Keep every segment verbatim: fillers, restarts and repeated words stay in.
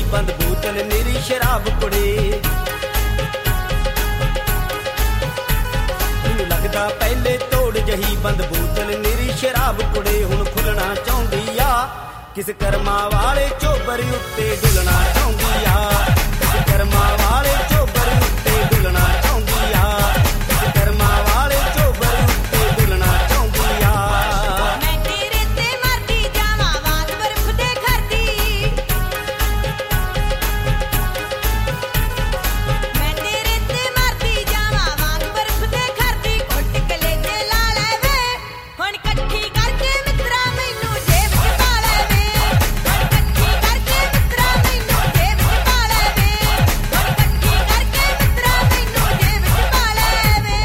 ਬੰਦ ਬੋਤਲ ਮੇਰੀ ਸ਼ਰਾਬ ਕੁੜੇ। ਮੈਨੂੰ ਲੱਗਦਾ ਪਹਿਲੇ ਤੋੜ ਜਹੀ ਬੰਦ ਬੋਤਲ ਮੇਰੀ ਸ਼ਰਾਬ ਕੁੜੇ। ਹੁਣ ਖੁੱਲਣਾ ਚਾਹੁੰਦੀ ਆ ਕਿਸ ਕਰਮਾਂ ਵਾਲੇ ਚੋਬਰ ਉੱਤੇ ਡੁੱਲਣਾ ਚਾਹੁੰਦੀ ਆ। ਕਿਸ ਕਰਮਾਂ ਵਾਲੇ ਚੋਬਰ ਉੱਤੇ ਡੁੱਲਣਾ ਚਾਹੁੰਦੀ ਆ। ਕਿਸ ਕਰਮਾਂ ਵਾਲੇ ਚੋਬਰ ਉੱਤੇ ਡੁੱਲਣਾ ਚਾਹੁੰਦੀ ਆ। ਮੈਂ ਤੇਰੇ ਤੇ ਮਰਦੀ ਜਾਵਾਂ ਵਾਂਗ ਬਰਫ਼ ਦੇ ਘਰਦੀ। ਮੈਂ ਤੇਰੇ ਤੇ ਮਰਦੀ ਜਾਵਾਂ ਵਾਂਗ ਬਰਫ਼ ਦੇ ਘਰਦੀ। ਘੁੱਟ ਕਲੇਜੇ ਲਾ ਲੈ ਵੇ ਹੁਣ ਇਕੱਠੀ ਕਰਕੇ ਮਿੱਤਰਾ ਮੈਨੂੰ ਜੇਬ 'ਚ ਪਾ ਲੈ ਵੇ। ਹੁਣ ਇਕੱਠੀ ਕਰਕੇ ਮਿੱਤਰਾ ਮੈਨੂੰ ਜੇਬ 'ਚ ਪਾ ਲੈ ਵੇ। ਹੁਣ ਇਕੱਠੀ ਕਰਕੇ ਮਿੱਤਰਾ ਮੈਨੂੰ ਜੇਬ 'ਚ ਪਾ ਲੈ ਵੇ।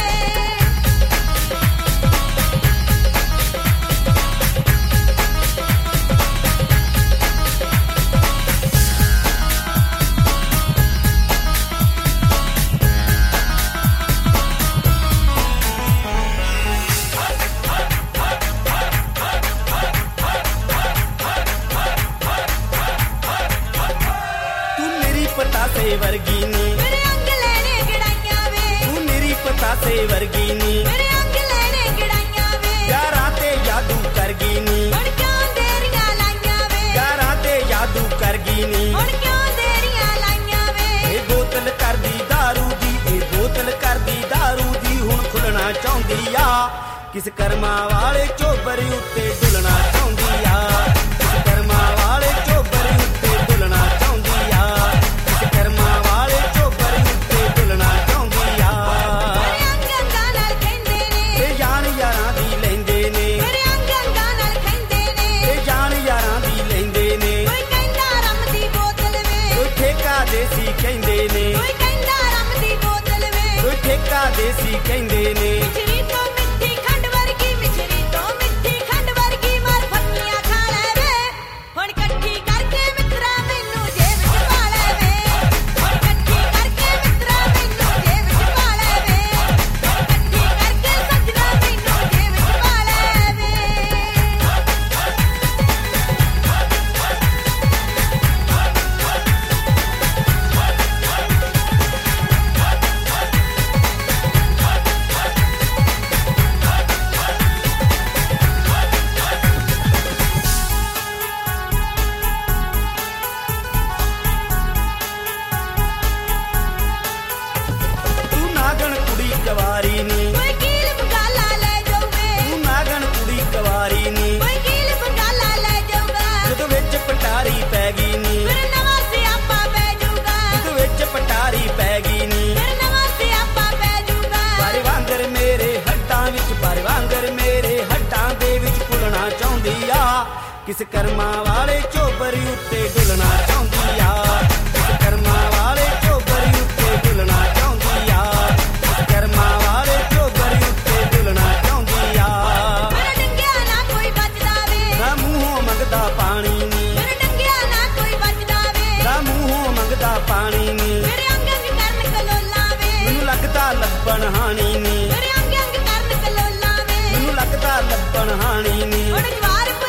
ਤੂੰ ਮੇਰੀ ਪਤਾਸੇ ਵਰਗੀ ਨੀ, ਮੇਰੇ ਅੰਗ ਲੈਣੇ ਗੜਾਈਆਂ ਵੇ। ਤੂੰ ਮੇਰੀ ਪਤਾਸੇ ਵਰਗੀ ਨੀ। ਮੇਰੇ ਅੰਗ ਲੈਣੇ ਗੜਾਈਆਂ ਵੇ। ਯਾਰਾਂ ਤੇ ਜਾਦੂ ਕਰ ਗਈ ਨੀ। ਹੁਣ ਕਿਉਂ ਦੇਰੀਆਂ ਲਾਈਆਂ ਵੇ। ਯਾਰਾਂ ਤੇ ਜਾਦੂ ਕਰ ਗਈ ਨੀ। ਹੁਣ ਕਿਉਂ ਦੇਰੀਆਂ ਲਾਈਆਂ ਵੇ। ਇਹ ਬੋਤਲ ਕਰਦੀ ਦਾਰੂ ਦੀ, ਇਹ ਬੋਤਲ ਕਰਦੀ ਦਾਰੂ ਦੀ। ਹੁਣ ਖੁੱਲਣਾ ਚਾਹੁੰਦੀ ਆ ਕਿਸ ਕਰਮਾਂ ਵਾਲੇ ਚੋਬਰ ਉੱਤੇ ਡੁੱਲਣਾ ਚਾਹੁੰਦੀ ਆ। ਕਿਸ ਕਰਮਾਂ ਵਾਲੇ ਚੋਬਰ ਉੱਤੇ ਡੁੱਲਣਾ ਚਾਹੁੰਦੀ ਆ। ਕਿਸ ਕਰਮਾਂ ਵਾਲੇ ਚੋਬਰ ਉੱਤੇ ਡੁੱਲਣਾ ਚਾਹੁੰਦੀ ਆ। ਮੇਰੇ ਅੰਗ ਅੰਗਾਂ ਨਾਲ ਕਹਿੰਦੇ ਨੇ। ਤੇ ਜਾਨ ਯਾਰਾਂ ਦੀ ਲੈਂਦੇ ਨੇ। ਮੇਰੇ ਅੰਗ ਅੰਗਾਂ ਨਾਲ ਕਹਿੰਦੇ ਨੇ। ਤੇ ਜਾਨ ਯਾਰਾਂ ਦੀ ਲੈਂਦੇ ਨੇ। ਕੋਈ ਕਹਿੰਦਾ ਰੰਮ ਦੀ ਬੋਤਲ ਵੇ। ਕੋਈ ਠੇਕਾ ਦੇਸੀ ਕਹਿੰਦੇ ਨੇ। ਕੋਈ ਕਹਿੰਦਾ ਰੰਮ ਦੀ ਬੋਤਲ ਵੇ। ਕੋਈ ਠੇਕਾ ਦੇਸੀ ਕਹਿੰਦੇ ਨੇ। ਮਿਛਰੀ ਤੋਂ ਮਿੱਠੀ ਖੰਡ ਵਰਗੀ, ਮਿਛਰੀ ਤੋਂ ਮਿੱਠੀ ਖੰਡ ਵਰਗੀ ਮਾਰ ਫੱਕੀਆਂ ਖਾ ਲੈ ਵੇ। ਹੁਣ ਇਕੱਠੀ ਕਰਕੇ ਮਿੱਤਰਾ ਮੈਨੂੰ ਜੇਬ 'ਚ ਪਾ ਲੈ ਵੇ। ਹੁਣ ਇਕੱਠੀ ਕਰਕੇ ਮਿੱਤਰਾ ਮੈਨੂੰ ਜੇਬ 'ਚ ਪਾ ਲੈ ਵੇ। ਹੁਣ ਇਕੱਠੀ ਕਰਕੇ ਸੱਜਣਾ ਮੈਨੂੰ ਜੇਬ 'ਚ ਪਾ ਲੈ ਵੇ। ਤੂੰ ਨਾਗਣ ਕੁੜੀ ਕਵਾਰੀ ਨੀ। ਕੋਈ ਕੀਲ ਬਗਾਲਾ ਲੈ ਜਾਊਗੇ। ਤੂੰ ਨਾਗਣ ਕੁੜੀ ਕਵਾਰੀ ਨੀ। ਕੋਈ ਕੀਲ ਬਗਾਲਾ ਲੈ ਜਾਊਗਾ। ਜਦੋਂ ਵਿੱਚ ਪਟਾਰੀ ਪੈ ਗਈ ਨੀ। ਫਿਰ ਨਵਾਂ ਸਿਆਪਾ ਪੈ ਜਾਊਗਾ। ਜਦੋਂ ਵਿੱਚ ਪਟਾਰੀ ਪੈ ਗਈ ਨੀ। ਫਿਰ ਨਵਾਂ ਸਿਆਪਾ ਪੈ ਜਾਊਗਾ। ਪਰ ਵਾਂਗਰ ਮੇਰੇ ਹੱਡਾਂ ਵਿੱਚ, ਪਰ ਵਾਂਗਰ ਮੇਰੇ ਹੱਡਾਂ ਦੇ ਵਿੱਚ ਘੁਲਣਾ ਚਾਹੁੰਦੀ ਆ। ਕਿਸ ਕਰਮਾਂ ਵਾਲੇ ਚੋਬਰ ਉੱਤੇ ਡੁੱਲਣਾ ਚਾਹੁੰਦੀ ਆ। ਕਿਸ ਕਰਮਾਂ ਵਾਲੇ ਚੋਬਰ ਉੱਤੇ ਡੁੱਲਣਾ ਚਾਹੁੰਦੀ ਆ। ਕਿਸ ਕਰਮਾਂ ਵਾਲੇ ਚੋਬਰ ਉੱਤੇ ਡੁੱਲਣਾ ਚਾਹੁੰਦੀ ਆ। ਮੇਰੇ ਡੰਗਿਆ ਨਾ ਕੋਈ ਬਚਦਾ ਵੇ। ਨਾ ਮੂੰਹੋਂ ਮੰਗਦਾ ਪਾਣੀ ਨੀ। ਮੇਰੇ ਡੰਗਿਆ ਨਾ ਕੋਈ ਬਚਦਾ ਵੇ। ਨਾ ਮੂੰਹੋਂ ਮੰਗਦਾ ਪਾਣੀ ਨੀ। ਮੇਰੇ ਅੰਗ ਅੰਗ ਕਰਨ ਕਲੋਲਾਂ ਵੇ। ਮੈਨੂੰ ਲੱਗਦਾ ਲੱਭਣ ਹਾਣੀ ਨੀ। ਮੇਰੇ ਅੰਗ ਅੰਗ ਕਰਨ ਕਲੋਲਾਂ ਵੇ। ਮੈਨੂੰ ਲੱਗਦਾ ਲੱਭਣ ਹਾਣੀ ਨੀ। ਹੁਣ ਜਵਾਰ